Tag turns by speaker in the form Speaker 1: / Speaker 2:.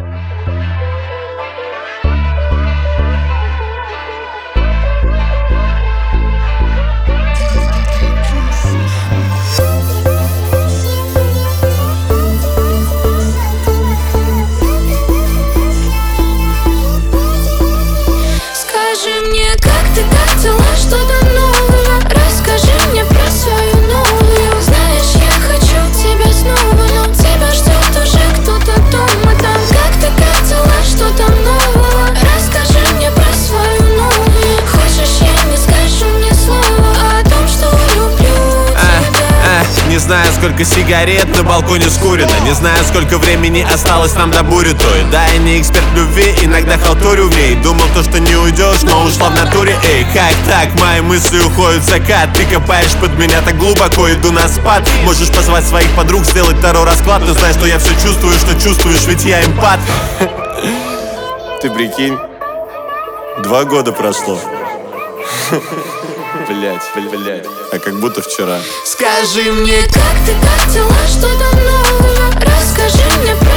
Speaker 1: Скажи мне, как ты, как дела, что-то новое? Расскажи мне про свою новую. Знаешь, я хочу тебя снова, но тебя ждет уже кто-то дома там. Как ты, как дела, что там нового? Расскажи мне про свою новую. Хочешь, я не скажу ни слова о том, что люблю тебя.
Speaker 2: Не знаю, сколько сигарет на балконе скурено. Не знаю, сколько времени осталось нам до бури той. Да, я не эксперт в любви, иногда халтурю в ней. Думал то, что не уйдешь, но ушла в натуре. Эй, как так? Мои мысли уходят в закат. Ты копаешь под меня так глубоко, иду на спад. Можешь позвать своих подруг, сделать второй расклад. Но знай, что я все чувствую, что чувствуешь, ведь я эмпат. Ты прикинь, 2 года прошло. Блять, а как будто вчера.
Speaker 1: Скажи мне, как ты, как дела, что там нового? Расскажи мне про